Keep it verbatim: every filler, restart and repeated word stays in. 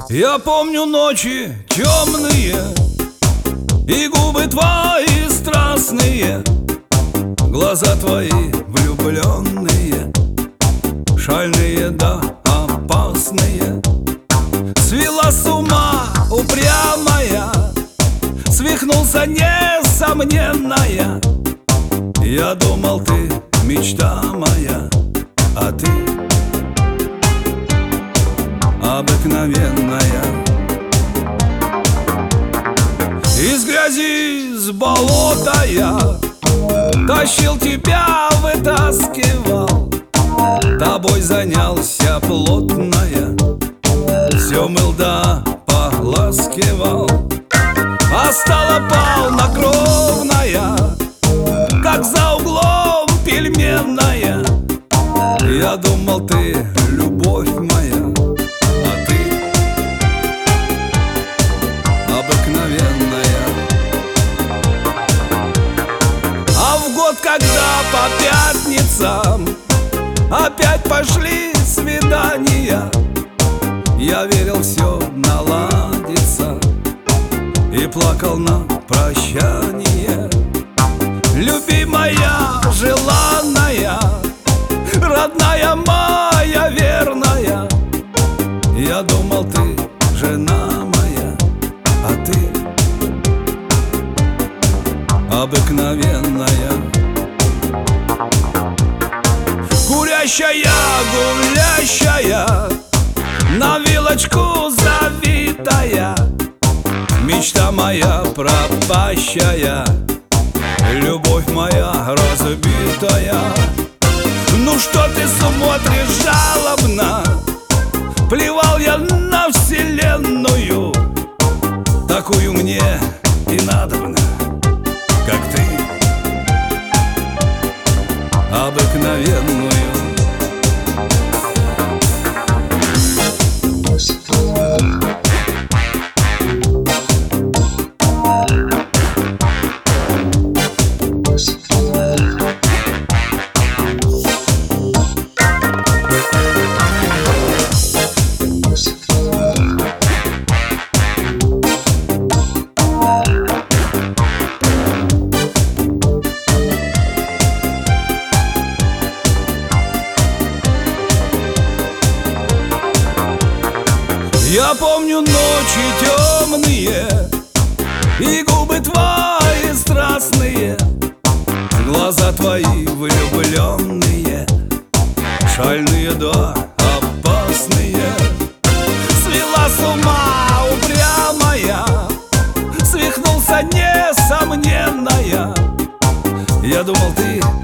Я помню ночи темные и губы твои страстные, глаза твои влюбленные, шальные да опасные. Свела с ума упрямая, свихнулся несомненная. Я думал, ты мечта моя, а ты обыкновенная. Из грязи, с болота я тащил тебя, вытаскивал, тобой занялся плотно я, все мыл да поласкивал. А стала полнокровная, как за углом пельменная. Я думал, ты любовь моя, а ты обыкновенная. А в год, когда по пятницам опять пошли свидания, я верил, все наладится, и плакал на прощание. Любимая, желанная, родная моя верная, я думал, ты жена моя, а ты обыкновенная. Курящая, гулящая, на вилочку завитая, мечта моя пропащая, любовь моя разбитая. Ну что ты смотришь жалобно? Плевал я на вселенную, такую мне и надобно, как ты, обыкновенную. Я помню ночи темные и губы твои страстные, глаза твои влюбленные, шальные да опасные. Свела с ума упрямая, свихнулся несомненная. Я думал, ты